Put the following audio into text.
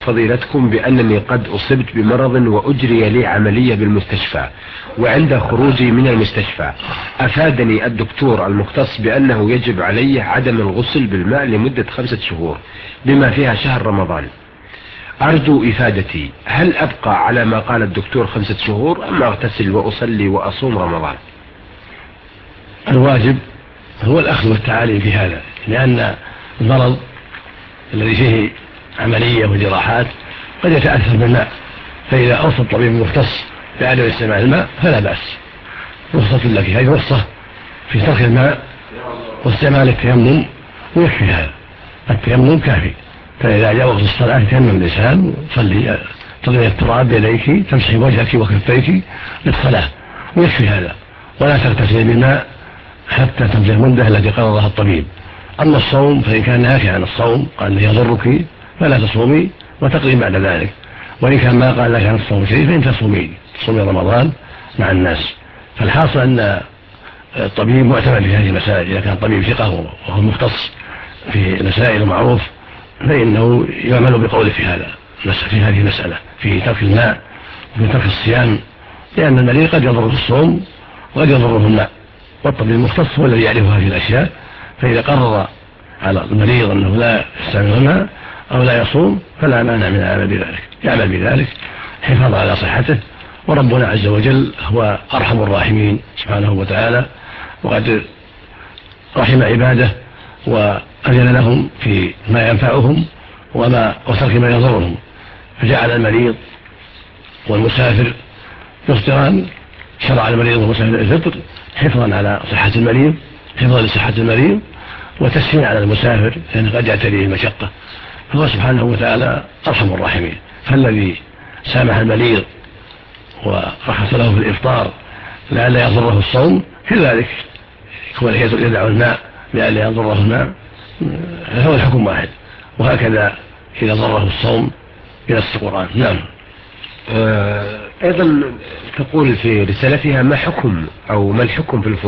فضيلتكم بأنني قد أصبت بمرض وأجري لي عملية بالمستشفى، وعند خروجي من المستشفى أفادني الدكتور المختص بأنه يجب علي عدم الغسل بالماء لمدة 5 شهور بما فيها شهر رمضان. أرجو إفادتي، هل أبقى على ما قال الدكتور 5 شهور أم أغتسل وأصلي وأصوم رمضان؟ الواجب هو الأخذ والتعالي في هذا، لأن المرض الذي فيه عملية وجراحات قد يتأثر بالماء، فإذا أوصى الطبيب المختص بعدم استعمال الماء فلا بأس، رخصة لك، هذه رخصة في ترك الماء واستعمال التيمم، ويكفي هذا، التيمم كافي. فإذا جاء وقت الصلاة يتيمم الإنسان، تضعي التراب بيديك، تمسحي وجهك وكفيك للصلاة، ويكفي هذا، ولا تغتسلي بالماء حتى تمضي المدة التي قررها الطبيب. أما الصوم فإن كان نافعا عن الصوم قال يضرك فلا تصومي وتقضي بعد ذلك، وإن كان ما قال لك عن الصوم شيء فإن تصومي رمضان مع الناس. فالحاصل أن الطبيب معتمد في هذه المسائل، إذا كان طبيب ثقة وهو مختص في مسائل معروف فإنه يعمل بقوله في هذه المسألة في ترك الماء وفي ترك الصيام، لأن المريض قد يضره الصوم وقد يضره الماء، والطبيب المختص هو الذي يعرف هذه الأشياء. فإذا قرر على المريض أنه لا يستعمل الماء أو لا يصوم فلا مانع من يعمل بذلك حفاظا على صحته. وربنا عز وجل هو أرحم الراحمين سبحانه وتعالى، وقد رحم عباده وأذن لهم في ما ينفعهم وترك ما يضرهم، فجعل المريض والمسافر يفطران، شرع المريض والمسافر الفطر حفظا على صحة المريض، حفظا لصحة المريض وتسهيلا على المسافر لأنه قد يعتريه المشقة. فهو سبحانه وتعالى أرحم الراحمين، فالذي سامح المريض ورخص له في الإفطار لئلا يضره الصوم كذلك يكون يدع الماء لئلا يضره الماء، فهو الحكم واحد. وهكذا إذا ضره الصوم ينص القرآن. نعم. أيضا تقول في رسالتها ما الحكم في